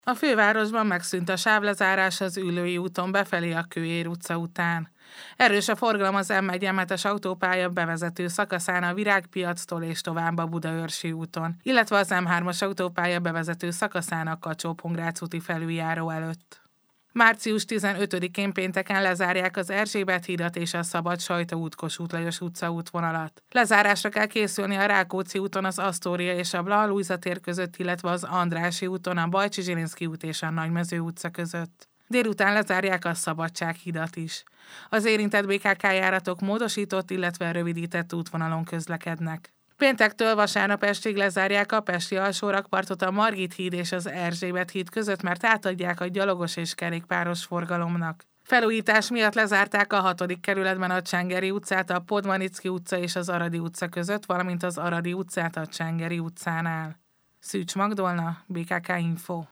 A fővárosban megszűnt a sávlezárás az Üllői úton befelé a Kőér utca után. Erős a forgalom az M1-es autópálya bevezető szakaszán a Virágpiactól és tovább a Budaörsi úton, illetve az M3-as autópálya bevezető szakaszán a Kacsó-Pongrác úti felüljáró előtt. Március 15-én pénteken lezárják az Erzsébet hídat és a Szabad Sajtó út Kossuth Lajos utca útvonalat. Lezárásra kell készülni a Rákóczi úton az Asztória és a Blanc Lujza tér között, illetve az Andrássy úton a Bajcsi Zsilinszky út és a Nagymező utca között. Délután lezárják a Szabadság hidat is. Az érintett BKK járatok módosított, illetve rövidített útvonalon közlekednek. Péntektől vasárnap estig lezárják a pesti alsórakpartot a Margit híd és az Erzsébet híd között, mert átadják a gyalogos és kerékpáros forgalomnak. Felújítás miatt lezárták a 6. kerületben a Csengeri utcát, a Podmanicki utca és az Aradi utca között, valamint az Aradi utcát a Csengeri utcánál. Szűcs Magdolna, BKK Info.